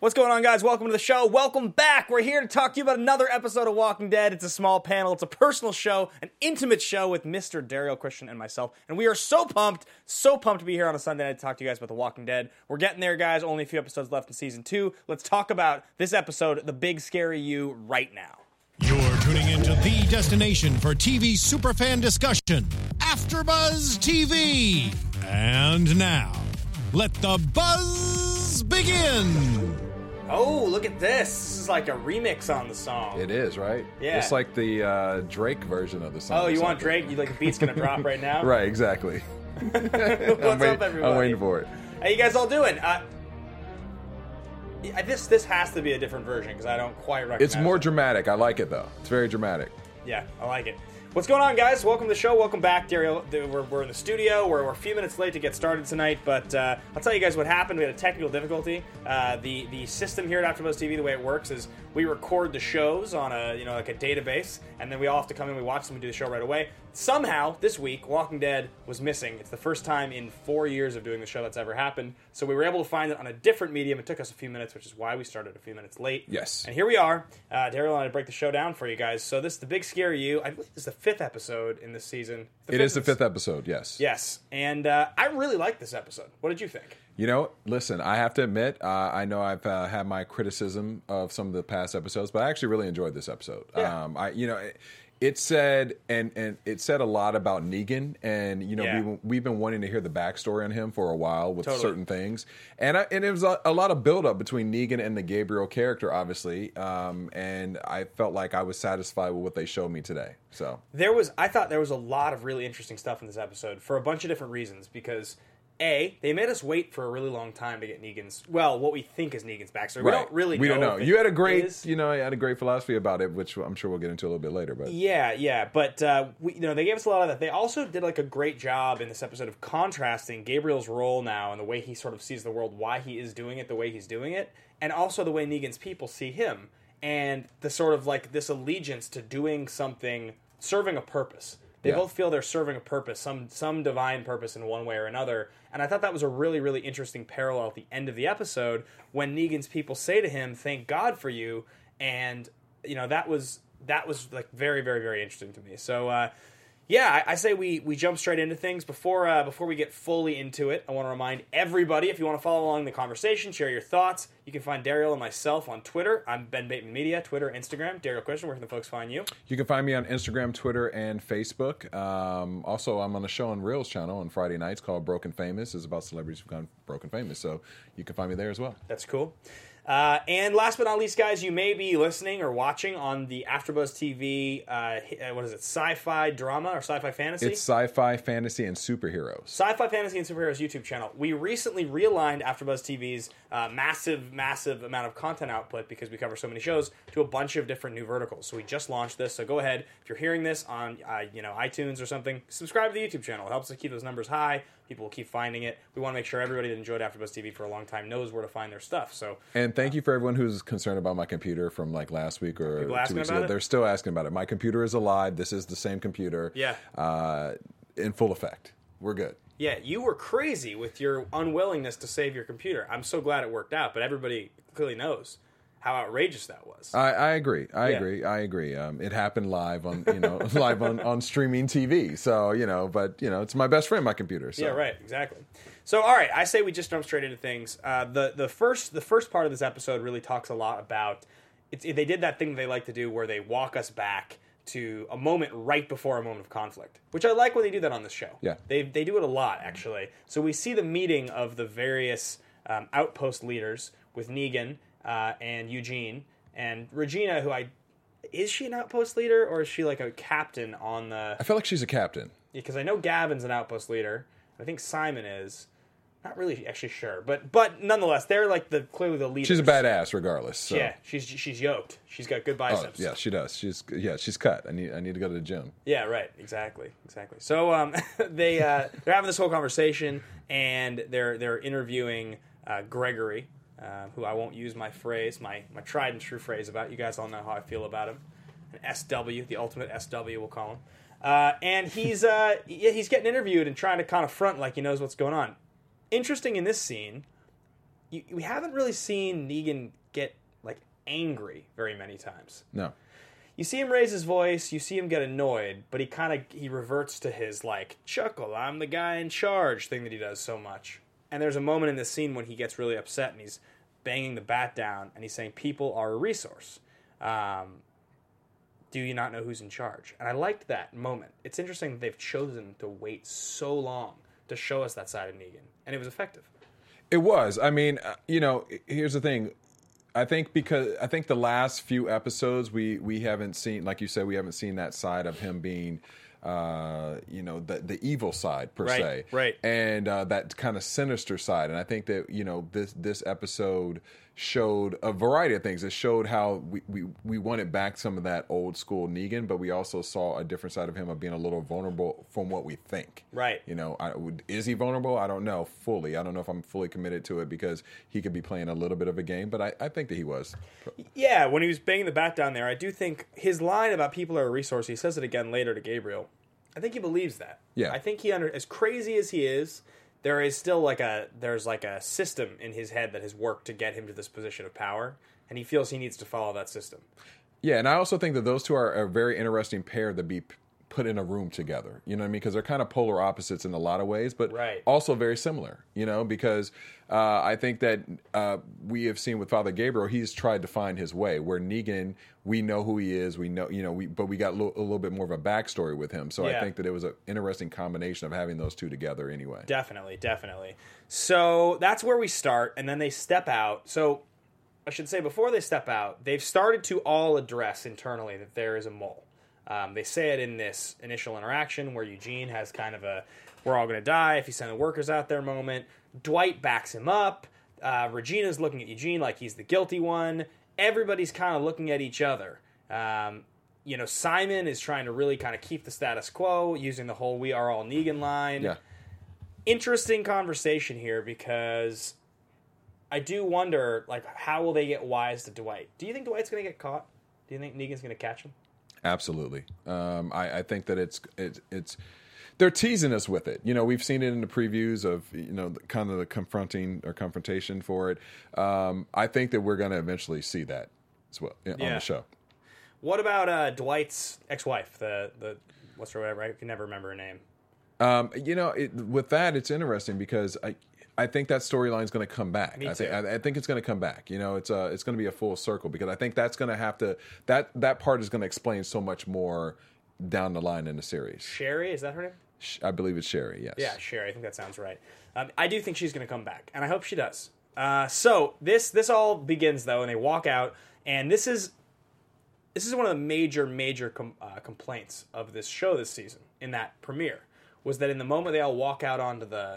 What's going on, guys? Welcome to the show. Welcome back. We're here to talk to you about another episode of Walking Dead. It's a small panel. It's a personal show, an intimate show with Mr. Daryl Christian and myself. And we are so pumped to be here on a Sunday night to talk to you guys about The Walking Dead. We're getting there, guys. Only a few episodes left in Season 2. Let's talk about this episode, The Big Scary You, right now. You're tuning into the destination for TV superfan discussion, AfterBuzz TV. And now, let the buzz begin. Oh, look at this. This is like a remix on the song. It is, right? Yeah. It's like the Drake version of the song. Oh, you want Drake? You like the beat's going to drop right now? Right, exactly. What's up, everybody? I'm waiting for it. How you guys all doing? This has to be a different version because I don't quite recognize It's more it. dramatic. I like it, though. It's very dramatic. Yeah, I like it. What's going on, guys? Welcome to the show. Welcome back, Daryl. We're in the studio. We're a few minutes late to get started tonight, but I'll tell you guys what happened. We had a technical difficulty. The system here at AfterBuzz TV, the way it works is we record the shows on a like a database, and then we all have to come in, we watch them, we do the show right away. Somehow, this week, Walking Dead was missing. It's the first time in 4 years of doing the show that's ever happened. So we were able to find it on a different medium. It took us a few minutes, which is why we started a few minutes late. Yes. And here we are. Daryl and I break the show down for you guys. So this is The Big Scary You. I believe this is the 5th episode in this season. It is the 5th episode, yes. Yes. And I really liked this episode. What did you think? You know, listen, I have to admit, I know I've had my criticism of some of the past episodes, but I actually really enjoyed this episode. Yeah. It said and it said a lot about Negan, and Yeah. we've been wanting to hear the backstory on him for a while with Totally. certain things, and it was a lot of build up between Negan and the Gabriel character, obviously, and I felt like I was satisfied with what they showed me today. So I thought there was a lot of really interesting stuff in this episode for a bunch of different reasons, because A, they made us wait for a really long time to get what we think is Negan's backstory. We don't really know. We don't know. If You had a it great, is. you had a great philosophy about it, which I'm sure we'll get into a little bit later. But Yeah, but they gave us a lot of that. They also did like a great job in this episode of contrasting Gabriel's role now and the way he sort of sees the world, why he is doing it the way he's doing it, and also the way Negan's people see him, and the sort of like this allegiance to doing something, serving a purpose. They both feel they're serving a purpose, some divine purpose in one way or another. And I thought that was a really, really interesting parallel at the end of the episode when Negan's people say to him, "Thank God for you," and that was like very, very, very interesting to me. So I say we jump straight into things. Before we get fully into it, I want to remind everybody, if you want to follow along the conversation, share your thoughts, you can find Daryl and myself on Twitter. I'm Ben Bateman Media, Twitter, Instagram. Daryl Christian, where can the folks find you? you can find me on Instagram, Twitter, and Facebook. Also, I'm on a show on Reels channel on Friday nights called Broken Famous. It's about celebrities who've gone broken famous, so you can find me there as well. That's cool. And last but not least, guys, you may be listening or watching on the AfterBuzz TV, what is it, sci-fi drama or sci-fi fantasy? It's sci-fi, fantasy, and superheroes. Sci-Fi Fantasy and Superheroes YouTube channel. We recently realigned AfterBuzz TV's massive amount of content output, because we cover so many shows, to a bunch of different new verticals. So we just launched this. So go ahead, if you're hearing this on iTunes or something, subscribe to the YouTube channel. It helps us keep those numbers high. People will keep finding it. We want to make sure everybody that enjoyed AfterBuzz TV for a long time knows where to find their stuff. So And thank you for everyone who's concerned about my computer from like last week or People 2 asking weeks about ago. it? They're still asking about it. My computer is alive. This is the same computer. Yeah. In full effect. We're good. yeah, you were crazy with your unwillingness to save your computer. I'm so glad it worked out, but everybody clearly knows how outrageous that was. I agree. I agree. It happened live on live on streaming TV. So but it's my best friend, my computer. So. Yeah, right, exactly. So, all right, I say we just jump straight into things. The first part of this episode really talks a lot about they did that thing they like to do where they walk us back to a moment right before a moment of conflict, which I like when they do that on this show. Yeah, they do it a lot, actually. So we see the meeting of the various outpost leaders with Negan and Eugene and Regina, is she an outpost leader or is she like a captain on the? I feel like she's a captain. Because I know Gavin's an outpost leader. I think Simon is. Not really actually sure, but nonetheless, they're like clearly the leaders. She's a badass regardless. So. Yeah, she's yoked. She's got good biceps. Oh, yeah, she does. She's cut. I need to go to the gym. Yeah, right. Exactly. So they're having this whole conversation, and they're interviewing Gregory, who I won't use my tried and true phrase about. You guys all know how I feel about him. An SW, the ultimate SW, we'll call him. And he's getting interviewed and trying to kind of front like he knows what's going on. Interesting in this scene, we haven't really seen Negan get like angry very many times. No. You see him raise his voice, you see him get annoyed, but he reverts to his like chuckle, I'm the guy in charge thing that he does so much. And there's a moment in this scene when he gets really upset and he's banging the bat down and he's saying people are a resource. Do you not know who's in charge? And I liked that moment. It's interesting that they've chosen to wait so long to show us that side of Negan, and it was effective. It was. I mean, here's the thing. I think the last few episodes we haven't seen, like you said, we haven't seen that side of him being, the evil side per se, right, and that kind of sinister side. And I think that this episode showed a variety of things. It showed how we wanted back some of that old school Negan, but we also saw a different side of him of being a little vulnerable from what we think. Right. Is he vulnerable? I don't know fully. I don't know if I'm fully committed to it because he could be playing a little bit of a game, but I think that he was. Yeah, when he was banging the bat down there, I do think his line about people are a resource, he says it again later to Gabriel. I think he believes that. Yeah. I think as crazy as he is, there is still there's a system in his head that has worked to get him to this position of power, and he feels he needs to follow that system. Yeah, and I also think that those two are a very interesting pair to be put in a room together. You know what I mean? Because they're kind of polar opposites in a lot of ways, but also very similar. Because I think that we have seen with Father Gabriel, he's tried to find his way. Where Negan, we know who he is. We know, but we got a little bit more of a backstory with him. So I think that it was an interesting combination of having those two together. Anyway, definitely. So that's where we start, and then they step out. So I should say before they step out, they've started to all address internally that there is a mole. They say it in this initial interaction where Eugene has kind of a "we're all going to die if you send the workers out there" moment. Dwight backs him up. Regina's looking at Eugene like he's the guilty one. Everybody's kind of looking at each other. Simon is trying to really kind of keep the status quo using the whole "we are all Negan" line. Yeah. Interesting conversation here because I do wonder, like, how will they get wise to Dwight? Do you think Dwight's going to get caught? Do you think Negan's going to catch him? Absolutely. I think that it's they're teasing us with it. We've seen it in the previews of kind of the confrontation for it. I think that we're going to eventually see that as well on the show. What about Dwight's ex-wife? The what's her whatever? I can never remember her name. With that, it's interesting because I think that storyline is going to come back. Me too. I think it's going to come back. It's going to be a full circle because I think that's going to have to that part is going to explain so much more down the line in the series. Sherry, is that her name? I believe it's Sherry. Yes. Yeah, Sherry. I think that sounds right. I do think she's going to come back, and I hope she does. So this all begins though, and they walk out, and this is one of the major complaints of this show this season in that premiere was that in the moment they all walk out onto the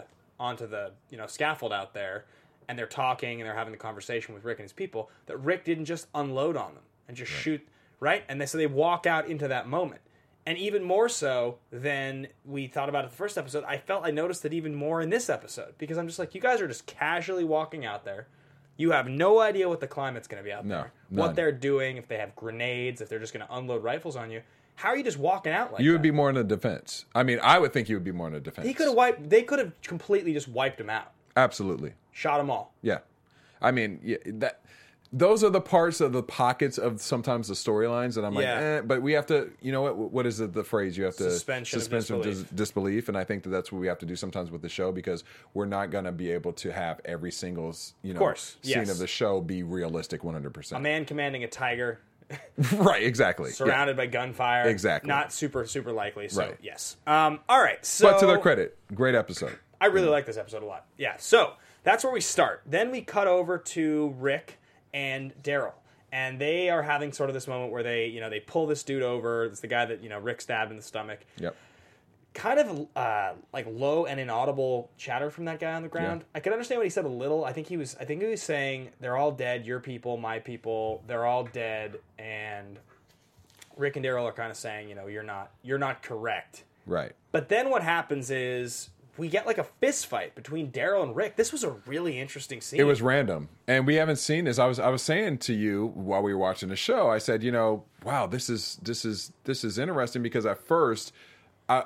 scaffold out there, and they're talking and they're having the conversation with Rick and his people, that Rick didn't just unload on them and just shoot, right? And so they walk out into that moment. And even more so than we thought about it the first episode, I noticed it even more in this episode, because I'm just like, you guys are just casually walking out there. You have no idea what the climate's going to be out there, what they're doing, if they have grenades, if they're just going to unload rifles on you. How are you just walking out like that? You would be more in the defense. I mean, I would think you would be more in the defense. They could have completely just wiped him out. Absolutely. Shot them all. Yeah. I mean, those are the parts of the pockets of sometimes the storylines that I'm like, but we have to, what is the phrase? You have to suspension of disbelief. And I think that's what we have to do sometimes with the show, because we're not going to be able to have every single, scene of the show be realistic 100%. A man commanding a tiger. Right, exactly. Surrounded by gunfire. Exactly. Not super likely. So, right. Yes. All right. So, but to their credit, great episode. I really like this episode a lot. Yeah. So that's where we start. Then we cut over to Rick and Daryl, and they are having sort of this moment where they pull this dude over. It's the guy that Rick stabbed in the stomach. Yep. Kind of like low and inaudible chatter from that guy on the ground. Yeah. I could understand what he said a little. I think he was saying they're all dead. Your people, my people, they're all dead. And Rick and Daryl are kind of saying, you're not correct. Right. But then what happens is we get like a fist fight between Daryl and Rick. This was a really interesting scene. It was random, and we haven't seen this. I was saying to you while we were watching the show, I said, wow, this is interesting, because at first,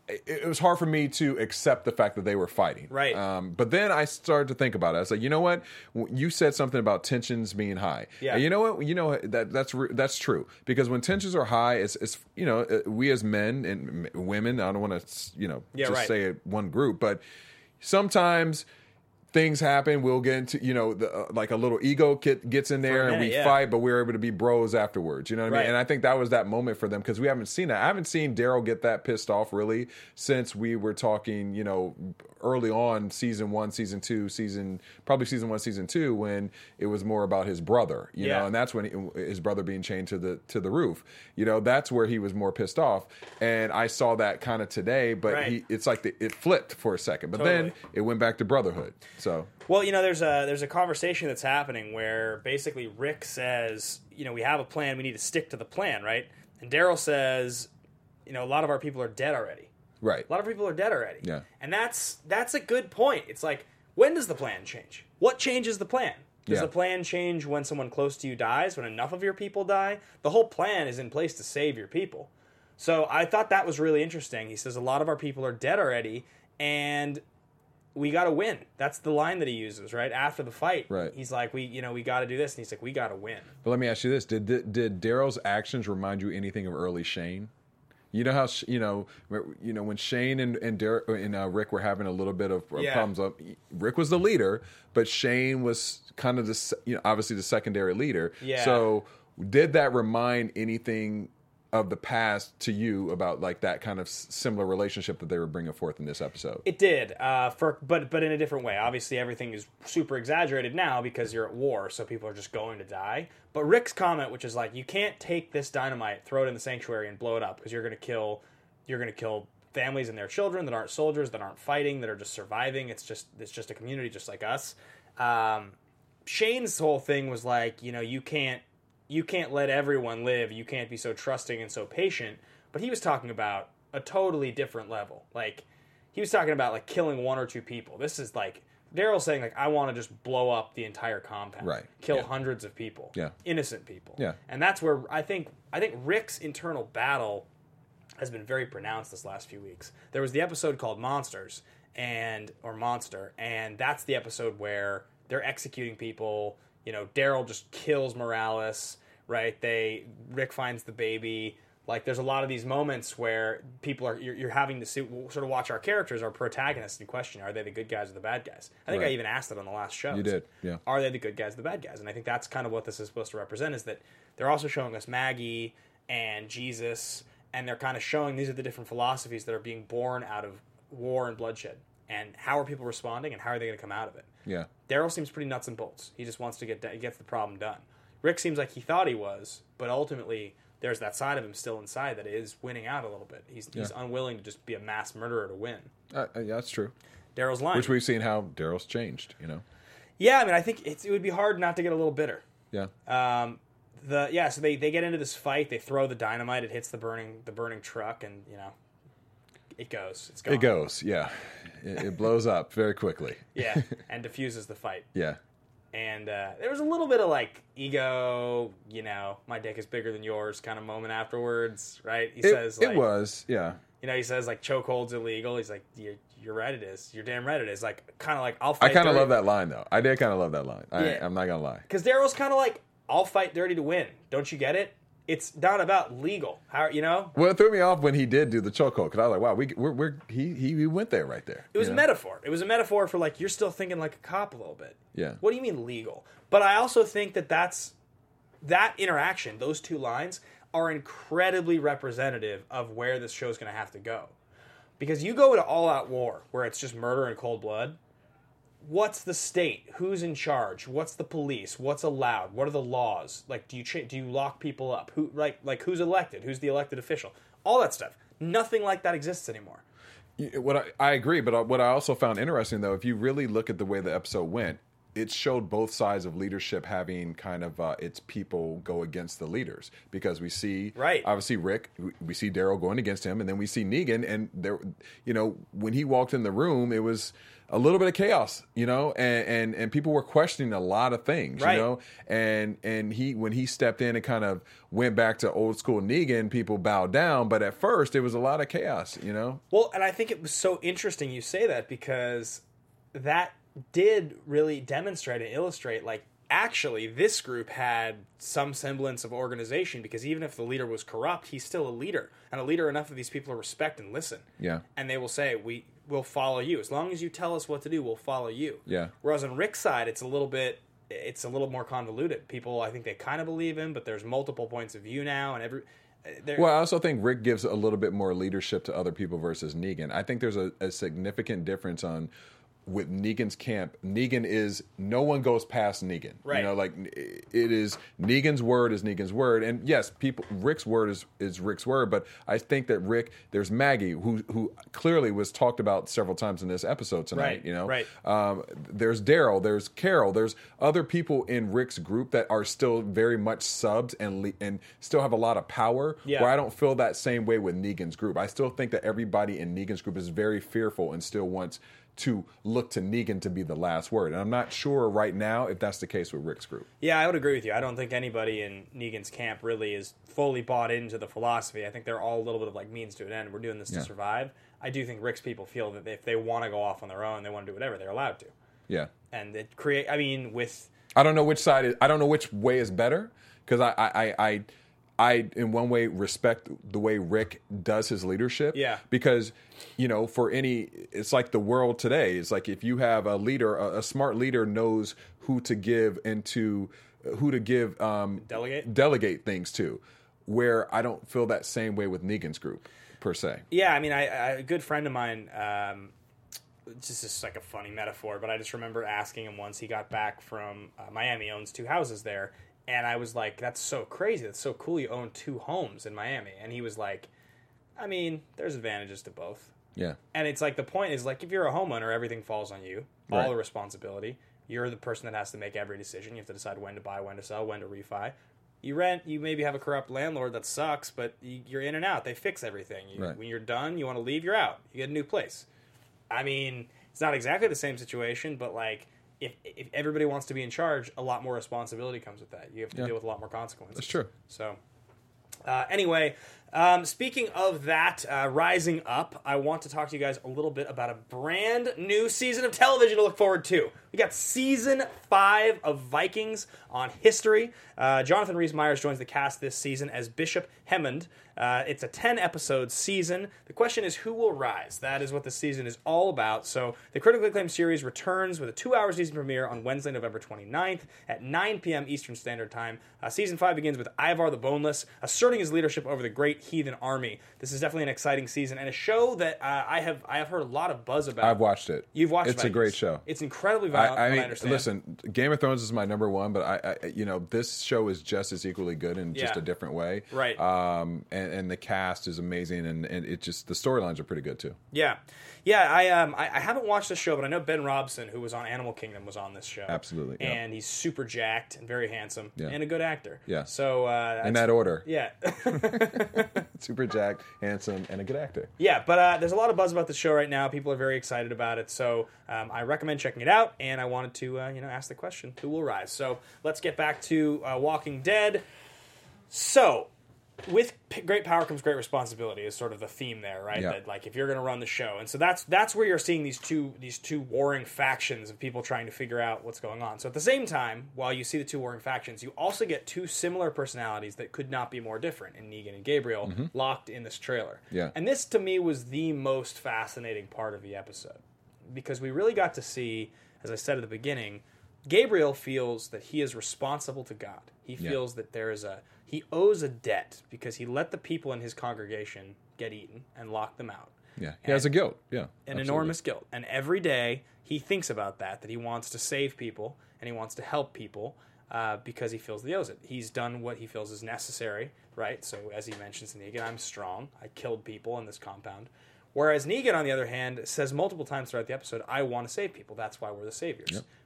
it was hard for me to accept the fact that they were fighting. Right. But then I started to think about it. I was like, you know what? You said something about tensions being high. Yeah. And you know what? You know that's true, because when tensions are high, it's we as men and women. I don't want to say one group, but sometimes things happen. We'll get into, like a little ego gets in there and we fight, but we're able to be bros afterwards. You know what I mean? And I think that was that moment for them, because we haven't seen that. I haven't seen Daryl get that pissed off really since we were talking, early on season 1, season 2, probably season 1, season 2, when it was more about his brother, you know, and that's when his brother being chained to the roof. That's where he was more pissed off. And I saw that kind of today, but it's like it flipped for a second, but then it went back to brotherhood. So, well, there's a conversation that's happening where basically Rick says, we have a plan, we need to stick to the plan, right? And Daryl says, a lot of our people are dead already. Right. A lot of people are dead already. Yeah. And that's a good point. It's like, when does the plan change? What changes the plan? Does the plan change when someone close to you dies, when enough of your people die? The whole plan is in place to save your people. So I thought that was really interesting. He says a lot of our people are dead already, and we got to win. That's the line that he uses, right? After the fight. Right. He's like, we got to do this. And he's like, we got to win. But let me ask you this. Did Daryl's actions remind you anything of early Shane? You know how, when Shane and Rick were having a little bit of problems up, Rick was the leader, but Shane was kind of obviously the secondary leader. Yeah. So did that remind anything of the past to you about like that kind of similar relationship that they were bringing forth in this episode? It did, but in a different way. Obviously, everything is super exaggerated now because you're at war, so people are just going to die. But Rick's comment, which is like, you can't take this dynamite, throw it in the sanctuary, and blow it up because you're going to kill families and their children that aren't soldiers, that aren't fighting, that are just surviving. It's just a community just like us. Shane's whole thing was like, you can't let everyone live. You can't be so trusting and so patient. But he was talking about a totally different level. Like, he was talking about, like, killing 1 or 2 people. This is, like, Daryl's saying, like, I want to just blow up the entire compound. Right. Kill hundreds of people. Yeah. Innocent people. Yeah. And that's where I think Rick's internal battle has been very pronounced this last few weeks. There was the episode called Monsters, or Monster, and that's the episode where they're executing people. Daryl just kills Morales, right? Rick finds the baby. Like, there's a lot of these moments where people you're having to sort of watch our characters, our protagonists, and question, are they the good guys or the bad guys? I think I even asked it on the last show. You did, yeah. Are they the good guys or the bad guys? And I think that's kind of what this is supposed to represent, is that they're also showing us Maggie and Jesus, and they're kind of showing these are the different philosophies that are being born out of war and bloodshed. And how are people responding, and how are they going to come out of it? Yeah. Daryl seems pretty nuts and bolts. He just wants to get the problem done. Rick seems like he thought he was, but ultimately there's that side of him still inside that is winning out a little bit. He's unwilling to just be a mass murderer to win. Yeah, that's true. Daryl's line. Which we've seen how Daryl's changed, Yeah, I mean, I think it would be hard not to get a little bitter. Yeah. So they get into this fight. They throw the dynamite. It hits the burning truck, and it goes. It's gone. It goes. Yeah. It blows up very quickly. Yeah, and diffuses the fight. Yeah. And there was a little bit of like ego, my dick is bigger than yours kind of moment afterwards, right? He says like, it was, yeah. He says like chokehold's illegal. He's like, you're right, it is. You're damn right, it is. Like, kind of like, I'll fight. I kind of love that line though. I did kind of love that line. I'm not gonna lie. Because Daryl's kind of like, I'll fight dirty to win. Don't you get it? It's not about legal. How Well, it threw me off when he did do the chokehold, because I was like, wow, he went there right there. It was a metaphor. It was a metaphor for like, you're still thinking like a cop a little bit. Yeah. What do you mean legal? But I also think that interaction, those two lines, are incredibly representative of where this show's going to have to go. Because you go to all-out war, where it's just murder and cold blood. What's the state? Who's in charge? What's the police? What's allowed? What are the laws? Like, do you lock people up? Who like who's elected? Who's the elected official? All that stuff. Nothing like that exists anymore. I agree, but what I also found interesting, though, if you really look at the way the episode went, it showed both sides of leadership having kind of its people go against the leaders, because we see obviously Rick, we see Daryl going against him, and then we see Negan, and there, when he walked in the room, it was a little bit of chaos, and people were questioning a lot of things, and when he stepped in and kind of went back to old school Negan, people bowed down, but at first it was a lot of chaos, Well, and I think it was so interesting you say that, because that did really demonstrate and illustrate, like, actually this group had some semblance of organization, because even if the leader was corrupt, he's still a leader, and a leader enough of these people to respect and listen. Yeah. And they will say, we'll follow you. As long as you tell us what to do, we'll follow you. Yeah. Whereas on Rick's side, it's a little more convoluted. People, I think they kind of believe him, but there's multiple points of view now, and well, I also think Rick gives a little bit more leadership to other people versus Negan. I think there's a significant difference with Negan's camp. Negan is, no one goes past Negan. Right. It is Negan's word is Negan's word. And yes, Rick's word is Rick's word, but I think that there's Maggie, who clearly was talked about several times in this episode tonight, Right. There's Daryl, there's Carol, there's other people in Rick's group that are still very much subs and still have a lot of power, where I don't feel that same way with Negan's group. I still think that everybody in Negan's group is very fearful and still wants to look to Negan to be the last word. And I'm not sure right now if that's the case with Rick's group. Yeah, I would agree with you. I don't think anybody in Negan's camp really is fully bought into the philosophy. I think they're all a little bit of like means to an end. We're doing this to survive. I do think Rick's people feel that if they want to go off on their own, they want to do whatever, they're allowed to. Yeah. And I don't know which side I don't know which way is better, because I, in one way, respect the way Rick does his leadership. Yeah. Because, it's like the world today. It's like if you have a leader, a smart leader knows who to delegate things to, where I don't feel that same way with Negan's group, per se. Yeah, I mean, a good friend of mine, this is like a funny metaphor, but I just remember asking him once, he got back from Miami, owns 2 houses there. And I was like, that's so crazy. That's so cool. You own 2 homes in Miami. And he was like, I mean, there's advantages to both. Yeah. And it's like, the point is, like, if you're a homeowner, everything falls on you. All the responsibility. You're the person that has to make every decision. You have to decide when to buy, when to sell, when to refi. You rent, you maybe have a corrupt landlord that sucks, but you're in and out. They fix everything. When you're done, you want to leave, you're out. You get a new place. I mean, it's not exactly the same situation, but, like, if everybody wants to be in charge, a lot more responsibility comes with that. You have to deal with a lot more consequences. That's true. So, anyway, speaking of that, rising up, I want to talk to you guys a little bit about a brand new season of television to look forward to. We got season 5 of Vikings on History. Jonathan Rhys-Meyers joins the cast this season as Bishop Hammond. It's a 10-episode season. The question is, who will rise? That is what the season is all about. So the critically acclaimed series returns with a 2-hour season premiere on Wednesday, November 29th at 9 p.m. Eastern Standard Time. Season 5 begins with Ivar the Boneless asserting his leadership over the great heathen army. This is definitely an exciting season and a show that I have heard a lot of buzz about. I've watched it. You've watched it. It's Vikings. A great show. It's incredibly violent, I understand. Listen, Game of Thrones is my number one, but I this show is just as equally good in just a different way. Right. And the cast is amazing, and it just, the storylines are pretty good too. Yeah. I haven't watched the show, but I know Ben Robson, who was on Animal Kingdom, was on this show. Absolutely. Yeah. And he's super jacked and very handsome and a good actor. Yeah. So in that order. Yeah. Super jacked, handsome, and a good actor. Yeah, but there's a lot of buzz about the show right now. People are very excited about it, so I recommend checking it out. And I wanted to ask the question, who will rise? So let's get back to Walking Dead. So, with great power comes great responsibility is sort of the theme there, right? Yeah. That, like, if you're going to run the show, and so that's where you're seeing these two warring factions of people trying to figure out what's going on. So at the same time, while you see the 2 warring factions, you also get 2 similar personalities that could not be more different in Negan and Gabriel locked in this trailer. Yeah. And this to me was the most fascinating part of the episode, because we really got to see, as I said at the beginning, Gabriel feels that he is responsible to God. He feels that he owes a debt because he let the people in his congregation get eaten and lock them out. Yeah, he has a guilt. Yeah, an enormous guilt. And every day he thinks about that he wants to save people and he wants to help people because he feels that he owes it. He's done what he feels is necessary, right? So as he mentions to Negan, I'm strong. I killed people in this compound. Whereas Negan, on the other hand, says multiple times throughout the episode, I want to save people. That's why we're the saviors. Yep.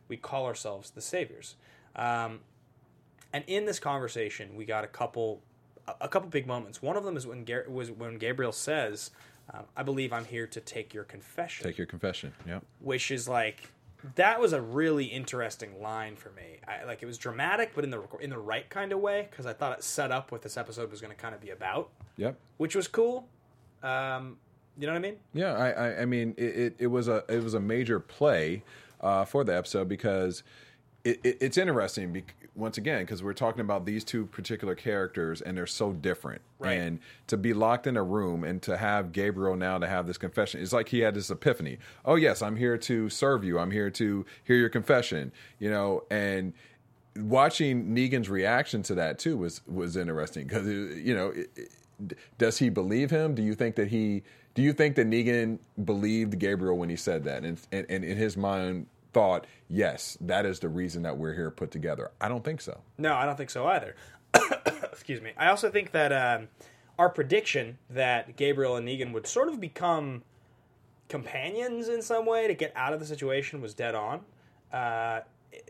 we call ourselves the saviors. And in this conversation, we got a couple big moments. One of them is when Gabriel says, I believe I'm here to take your confession. Take your confession, yeah. Which is like, that was a really interesting line for me. It was dramatic, but in the right kind of way, because I thought it set up what this episode was going to kind of be about. Yep. Which was cool. You know what I mean? Yeah, I mean, it was a major play for the episode because it's interesting. Once again, because we're talking about these two particular characters and they're so different. Right. And to be locked in a room and to have Gabriel now to have this confession, it's like he had this epiphany. Oh, yes, I'm here to serve you. I'm here to hear your confession. You know, and watching Negan's reaction to that, too, was interesting because, you know, does he believe him? Do you think that Negan believed Gabriel when he said that? And in his mind, thought, yes, that is the reason that we're here put together. I don't think so. No, I don't think so either. Excuse me. I also think that our prediction that Gabriel and Negan would sort of become companions in some way to get out of the situation was dead on. That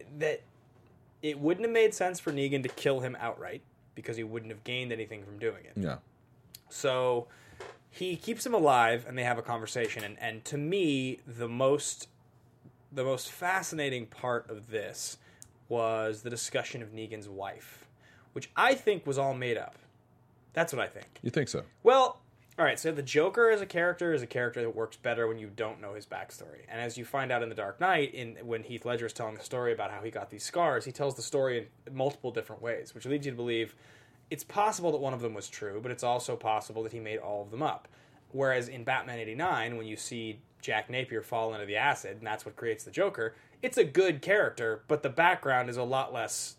it wouldn't have made sense for Negan to kill him outright because he wouldn't have gained anything from doing it. Yeah. So he keeps him alive and they have a conversation. And to me, the most fascinating part of this was the discussion of Negan's wife, which I think was all made up. That's what I think. You think so? Well, all right, so the Joker as a character is a character that works better when you don't know his backstory. And as you find out in The Dark Knight, when Heath Ledger is telling the story about how he got these scars, he tells the story in multiple different ways, which leads you to believe it's possible that one of them was true, but it's also possible that he made all of them up. Whereas in Batman 89, when you see Jack Napier fall into the acid, and that's what creates the Joker, it's a good character, but the background is a lot less...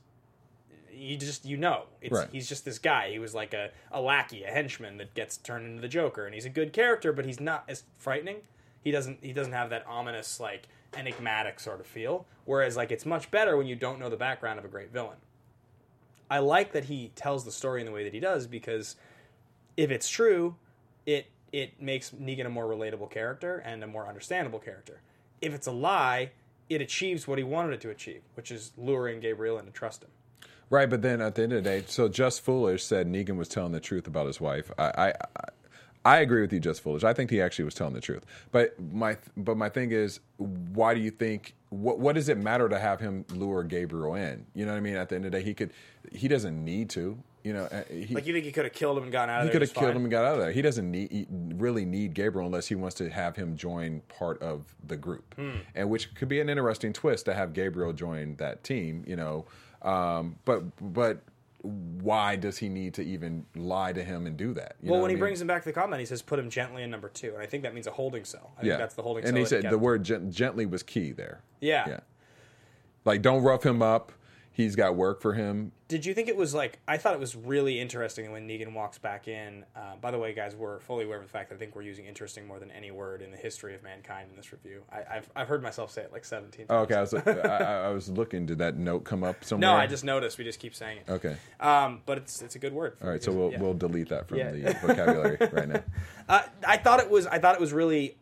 Right. He's just this guy. He was like a lackey, a henchman that gets turned into the Joker, and he's a good character, but he's not as frightening. He doesn't have that ominous, like, enigmatic sort of feel. Whereas, like, it's much better when you don't know the background of a great villain. I like that he tells the story in the way that he does, because if it's true, it makes Negan a more relatable character and a more understandable character. If it's a lie, it achieves what he wanted it to achieve, which is luring Gabriel in to trust him. Right, but then at the end of the day, so Just Foolish said Negan was telling the truth about his wife. I agree with you, Just Foolish. I think he actually was telling the truth. But my thing is, why do you think? What does it matter to have him lure Gabriel in? You know what I mean? At the end of the day, he doesn't need to. You know, you think he could have killed him and gotten out of there? He could have killed him and got out of there. He doesn't really need Gabriel unless he wants to have him join part of the group, and which could be an interesting twist to have Gabriel join that team. You know. But why does he need to even lie to him and do that? When he brings him back to the compound, he says, put him gently in number 2. And I think that means a holding cell. I think that's the holding cell. And he said the word gently was key there. Yeah. Like, don't rough him up. He's got work for him. Did you think it was like... I thought it was really interesting when Negan walks back in. By the way, guys, we're fully aware of the fact that I think we're using interesting more than any word in the history of mankind in this review. I've heard myself say it like 17 times. Oh, okay. I was looking. Did that note come up somewhere? No, I just noticed. We just keep saying it. Okay. But it's a good word. All right, so we'll delete that from the vocabulary right now. I thought it was really...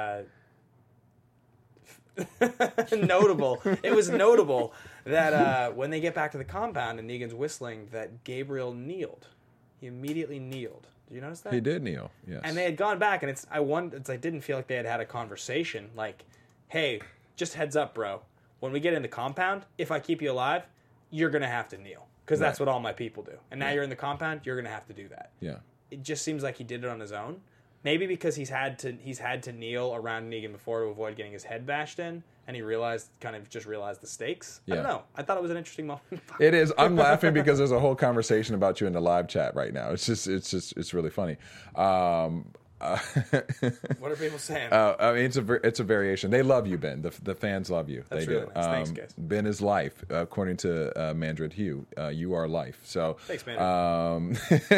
notable. It was notable that when they get back to the compound and Negan's whistling, that Gabriel kneeled. He immediately kneeled. Did you notice that? He did kneel. Yes. And they had gone back, and I didn't feel like they had a conversation. Like, hey, just heads up, bro. When we get in the compound, if I keep you alive, you're gonna have to kneel because that's what all my people do. And now you're in the compound, you're gonna have to do that. Yeah. It just seems like he did it on his own. Maybe because he's had to kneel around Negan before to avoid getting his head bashed in, and he realized the stakes. Yeah. I don't know. I thought it was an interesting moment. It is. I'm laughing because there's a whole conversation about you in the live chat right now. It's really funny. What are people saying? I mean, it's a variation. They love you, Ben. The fans love you. That's they really do. Nice. Thanks, guys. Ben is life, according to Mandred Hugh. You are life. So thanks, man.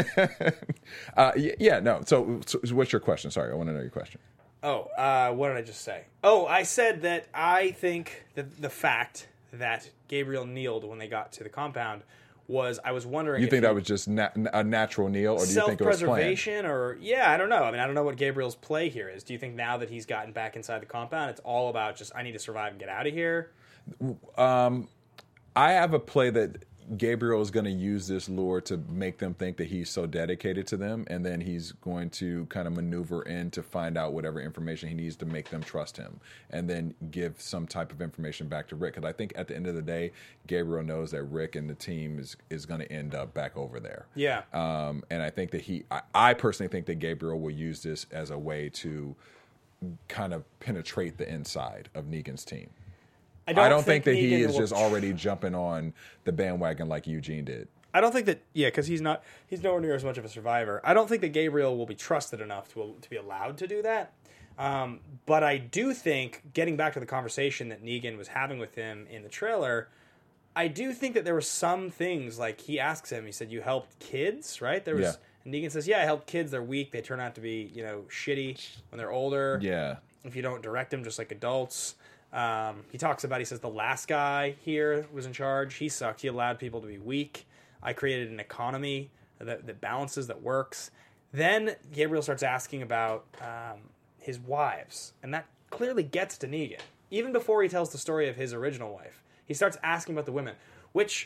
No. So what's your question? Sorry, I want to know your question. What did I just say? Oh, I said that I think that the fact that Gabriel kneeled when they got to the compound I was wondering. You think that was just a natural kneel, or do you think it was planned? Self-preservation, or I don't know. I mean, I don't know what Gabriel's play here is. Do you think now that he's gotten back inside the compound, it's all about just I need to survive and get out of here? I have a play that Gabriel is going to use this lure to make them think that he's so dedicated to them, and then he's going to kind of maneuver in to find out whatever information he needs to make them trust him, and then give some type of information back to Rick. Because I think at the end of the day, Gabriel knows that Rick and the team is going to end up back over there. Yeah. And I think that I personally think that Gabriel will use this as a way to kind of penetrate the inside of Negan's team. I don't think that he is just already jumping on the bandwagon like Eugene did. I don't think that, because he's nowhere near as much of a survivor. I don't think that Gabriel will be trusted enough to be allowed to do that. But I do think, getting back to the conversation that Negan was having with him in the trailer, I do think that there were some things, like he asks him, he said, you helped kids, right? And Negan says, yeah, I helped kids. They're weak. They turn out to be, shitty when they're older. Yeah. If you don't direct them just like adults. He says the last guy here was in charge. He sucked. He allowed people to be weak. I created an economy that balances, that works. Then Gabriel starts asking about his wives, and that clearly gets to Negan. Even before he tells the story of his original wife, he starts asking about the women, which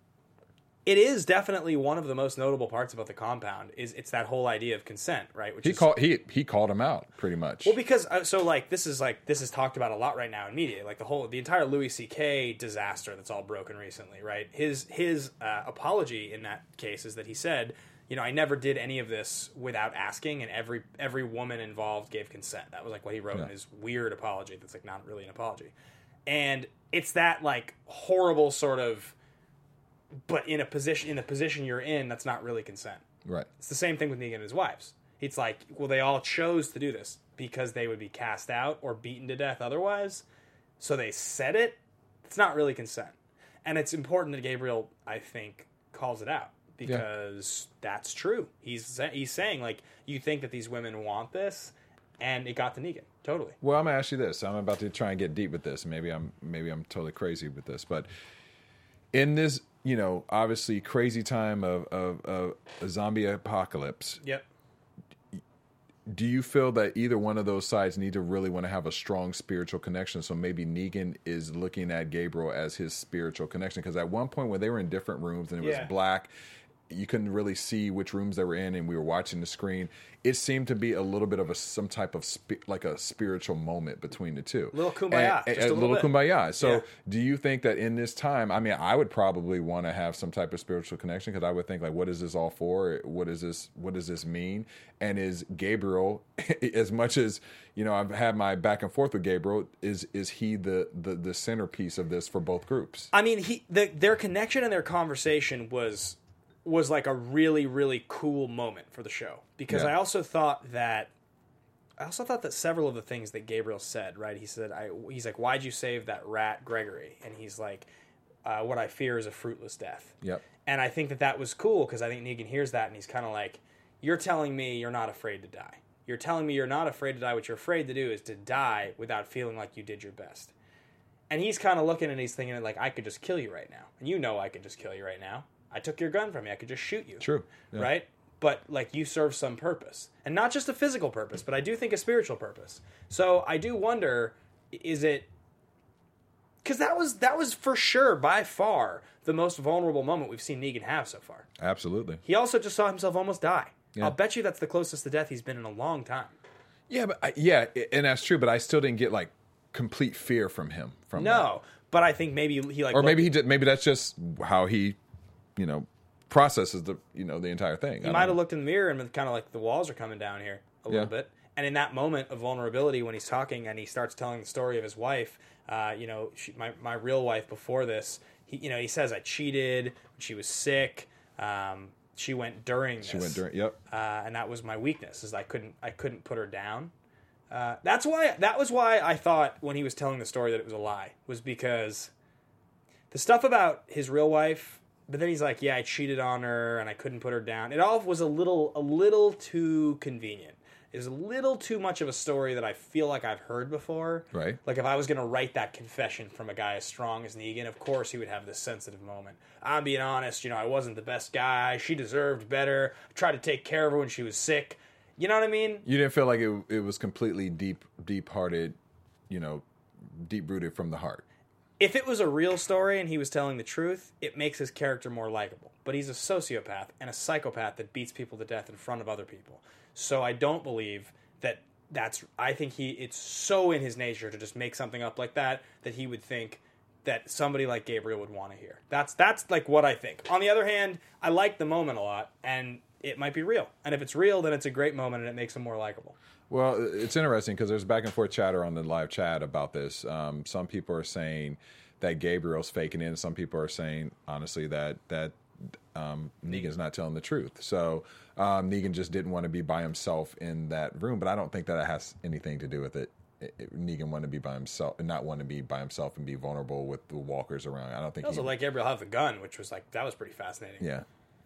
it is definitely one of the most notable parts about the compound. It's that whole idea of consent, right? Which he called him out pretty much. Well, because this is talked about a lot right now in media, like the entire Louis C.K. disaster that's all broken recently, right? His apology in that case is that he said, I never did any of this without asking, and every woman involved gave consent. That was like what he wrote in his weird apology. That's like not really an apology, and it's that like horrible sort of. But in the position you're in, that's not really consent. Right. It's the same thing with Negan and his wives. It's like, well, they all chose to do this because they would be cast out or beaten to death otherwise. So they said it. It's not really consent. And it's important that Gabriel, I think, calls it out because that's true. He's saying, like, you think that these women want this, and it got to Negan. Totally. Well, I'm going to ask you this. I'm about to try and get deep with this. Maybe I'm totally crazy with this. But in this, obviously crazy time of a zombie apocalypse. Yep. Do you feel that either one of those sides need to really want to have a strong spiritual connection? So maybe Negan is looking at Gabriel as his spiritual connection. Because at one point when they were in different rooms and it was black, you couldn't really see which rooms they were in, and we were watching the screen. It seemed to be a little bit of some type of like a spiritual moment between the two. Little kumbaya. A little kumbaya. So do you think that in this time, I mean, I would probably want to have some type of spiritual connection, because I would think, like, what is this all for? What does this mean? And is Gabriel, as much as, I've had my back and forth with Gabriel, is he the centerpiece of this for both groups? I mean, their connection and their conversation was like a really, really cool moment for the show, because I also thought that several of the things that Gabriel said, right? He's like, why'd you save that rat Gregory? And he's like, what I fear is a fruitless death. Yep. And I think that was cool, because I think Negan hears that and he's kind of like, you're telling me you're not afraid to die. You're telling me you're not afraid to die. What you're afraid to do is to die without feeling like you did your best. And he's kind of looking and he's thinking, like, I could just kill you right now. And I could just kill you right now. I took your gun from you. I could just shoot you. True. Yeah. Right? But, like, you serve some purpose. And not just a physical purpose, but I do think a spiritual purpose. So I do wonder, is it... Because that was for sure, by far, the most vulnerable moment we've seen Negan have so far. Absolutely. He also just saw himself almost die. Yeah. I'll bet you that's the closest to death he's been in a long time. Yeah, and that's true, but I still didn't get, like, complete fear from him. But I think maybe he, like... Or maybe maybe that's just how he... processes the entire thing. He might have looked in the mirror and kind of like, the walls are coming down here a little bit. And in that moment of vulnerability, when he's talking and he starts telling the story of his wife, my real wife before this, he says, I cheated when she was sick. She went during this. Yep. And that was my weakness, is I couldn't put her down. That was why I thought when he was telling the story that it was a lie, was because the stuff about his real wife. But then he's like, yeah, I cheated on her and I couldn't put her down. It all was a little too convenient. It was a little too much of a story that I feel like I've heard before. Right. Like, if I was going to write that confession from a guy as strong as Negan, of course he would have this sensitive moment. I'm being honest, I wasn't the best guy. She deserved better. I tried to take care of her when she was sick. You know what I mean? You didn't feel like it was completely deep-hearted, deep-rooted from the heart. If it was a real story and he was telling the truth, it makes his character more likable. But he's a sociopath and a psychopath that beats people to death in front of other people. So I don't believe that I think it's so in his nature to just make something up like that he would think that somebody like Gabriel would want to hear. That's like what I think. On the other hand, I like the moment a lot, and it might be real. And if it's real, then it's a great moment and it makes him more likable. Well, it's interesting because there's back and forth chatter on the live chat about this. Some people are saying that Gabriel's faking it, and some people are saying, honestly, that Negan's not telling the truth. So Negan just didn't want to be by himself in that room, but I don't think that has anything to do with it. Negan wanted to be by himself, and not want to be by himself and be vulnerable with the walkers around. I don't think. Also, like Gabriel have the gun, which was that was pretty fascinating. Yeah.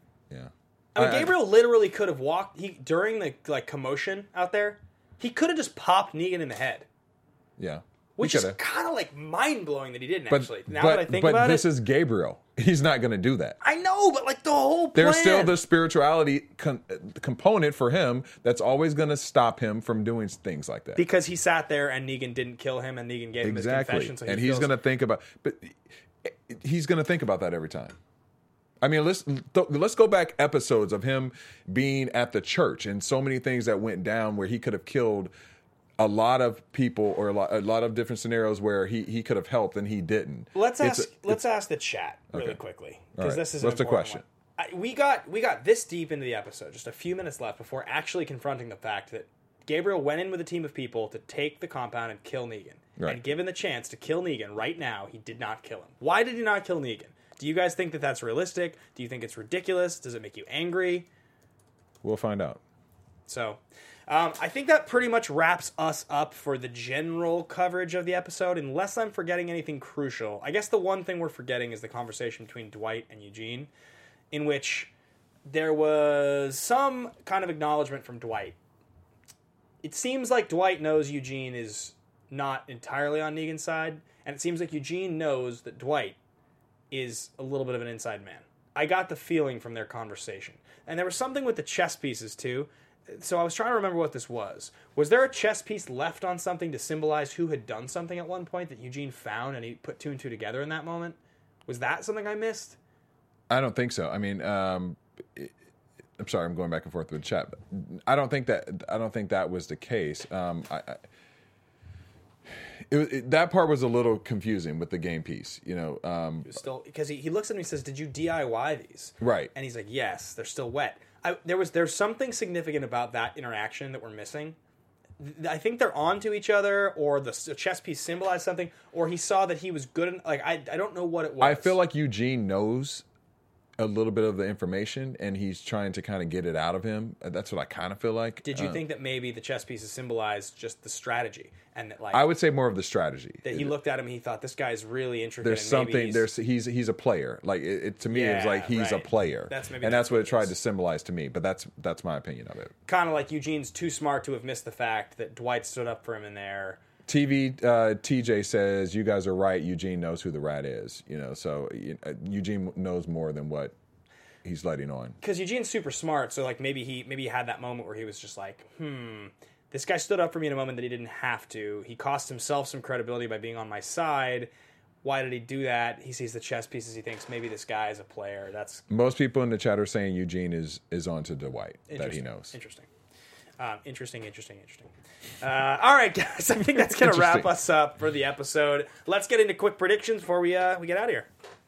I mean, Gabriel literally could have walked. During the commotion out there, he could have just popped Negan in the head. Yeah. Which is kind of mind blowing that he didn't actually. Now that I think about it, but this is Gabriel. He's not going to do that. I know, but the whole plan. There's still the spirituality component for him that's always going to stop him from doing things like that. Because he sat there and Negan didn't kill him, and Negan gave him his confession. So he's going to think about, but he's going to think about that every time. I mean, let's go back episodes of him being at the church and so many things that went down where he could have killed a lot of people or a lot of different scenarios where he could have helped and he didn't. Let's ask the chat really quickly, because this is an What's the question? We got this deep into the episode, just a few minutes left before actually confronting the fact that Gabriel went in with a team of people to take the compound and kill Negan. Right. And given the chance to kill Negan right now, he did not kill him. Why did he not kill Negan? Do you guys think that that's realistic? Do you think it's ridiculous? Does it make you angry? We'll find out. So, I think that pretty much wraps us up for the general coverage of the episode, unless I'm forgetting anything crucial. I guess the one thing we're forgetting is the conversation between Dwight and Eugene, in which there was some kind of acknowledgement from Dwight. It seems like Dwight knows Eugene is not entirely on Negan's side, and it seems like Eugene knows that Dwight is a little bit of an inside man. I got the feeling from their conversation. And there was something with the chess pieces, too. So I was trying to remember what this was. Was there a chess piece left on something to symbolize who had done something at one point that Eugene found and he put two and two together in that moment? Was that something I missed? I don't think so. I mean, I'm sorry, I'm going back and forth with the chat. But I don't think that was the case. That part was a little confusing with the game piece, still, because he looks at me and says, "Did you DIY these?" Right, and he's like, "Yes, they're still wet." There's something significant about that interaction that we're missing. I think they're onto each other, or the chess piece symbolized something, or he saw that he was good. I don't know what it was. I feel like Eugene knows a little bit of the information, and he's trying to kind of get it out of him. That's what I kind of feel like. Did you think that maybe the chess pieces symbolized just the strategy, and that I would say more of the strategy. That he looked at him and he thought, this guy's really interested. There's something. He's a player. Like to me, it was like he's a player. That's what it tried to symbolize to me. But that's my opinion of it. Kind of like Eugene's too smart to have missed the fact that Dwight stood up for him in there. TJ says, you guys are right. Eugene knows who the rat is. So Eugene knows more than what he's letting on. Because Eugene's super smart, so maybe he had that moment where he was just like, this guy stood up for me in a moment that he didn't have to. He cost himself some credibility by being on my side. Why did he do that? He sees the chess pieces. He thinks maybe this guy is a player. Most people in the chat are saying Eugene is on to Dwight, that he knows. Interesting. Interesting. All right, guys. I think that's going to wrap us up for the episode. Let's get into quick predictions before we get out of here.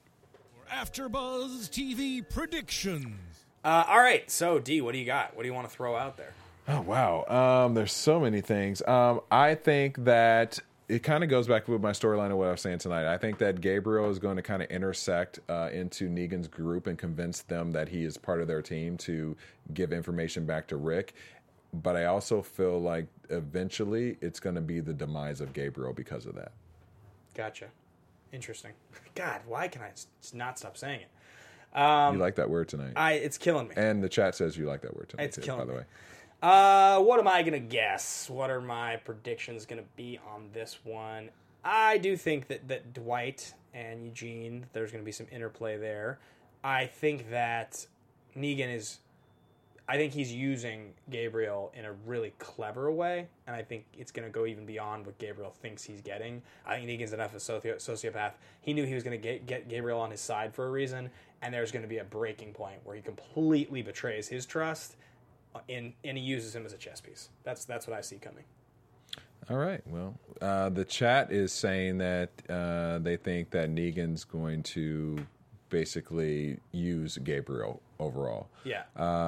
AfterBuzz TV predictions. All right. So, D, what do you got? What do you want to throw out there? Oh, wow. There's so many things. I think that it kind of goes back with my storyline of what I was saying tonight. I think that Gabriel is going to kind of intersect into Negan's group and convince them that he is part of their team to give information back to Rick. But I also feel like eventually it's going to be the demise of Gabriel because of that. Gotcha. Interesting. God, why can I not stop saying it? You like that word tonight. It's killing me. And the chat says you like that word tonight. It's killing me. By the way. What am I going to guess? What are my predictions going to be on this one? I do think that Dwight and Eugene, there's going to be some interplay there. I think that Negan is... I think he's using Gabriel in a really clever way, and I think it's going to go even beyond what Gabriel thinks he's getting. I think Negan's enough of a sociopath. He knew he was going to get Gabriel on his side for a reason, and there's going to be a breaking point where he completely betrays his trust, and he uses him as a chess piece. That's what I see coming. All right. Well, the chat is saying that they think that Negan's going to basically use Gabriel overall. Yeah.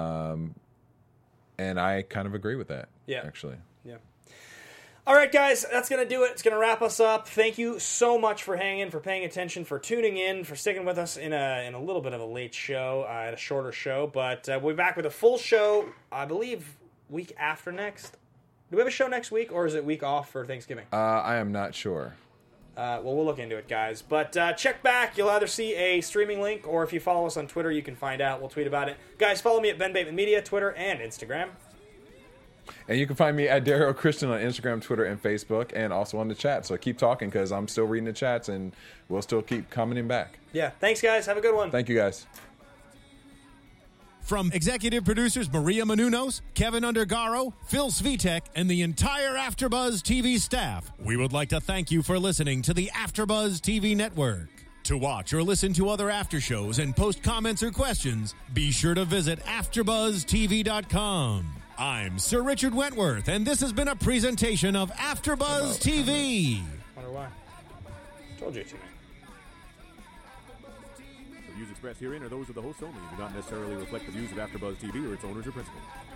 And I kind of agree with that. Yeah. Actually. Yeah. All right, guys, that's going to do it. It's going to wrap us up. Thank you so much for hanging, for paying attention, for tuning in, for sticking with us in a little bit of a late show, at a shorter show. But we'll be back with a full show, I believe, week after next. Do we have a show next week, or is it week off for Thanksgiving? I am not sure. Well, we'll look into it, guys. But check back. You'll either see a streaming link, or if you follow us on Twitter, you can find out. We'll tweet about it. Guys, follow me at Ben Bateman Media, Twitter, and Instagram. And you can find me at Daryl Christian on Instagram, Twitter, and Facebook, and also on the chat. So keep talking, because I'm still reading the chats, and we'll still keep commenting back. Yeah. Thanks, guys. Have a good one. Thank you, guys. From executive producers Maria Menounos, Kevin Undergaro, Phil Svitek, and the entire AfterBuzz TV staff, we would like to thank you for listening to the AfterBuzz TV network. To watch or listen to other after shows and post comments or questions, be sure to visit AfterBuzzTV.com. I'm Sir Richard Wentworth, and this has been a presentation of AfterBuzz TV. Wonder why. Told you to, man. The views expressed herein are those of the hosts only and do not necessarily reflect the views of AfterBuzz TV or its owners or principals.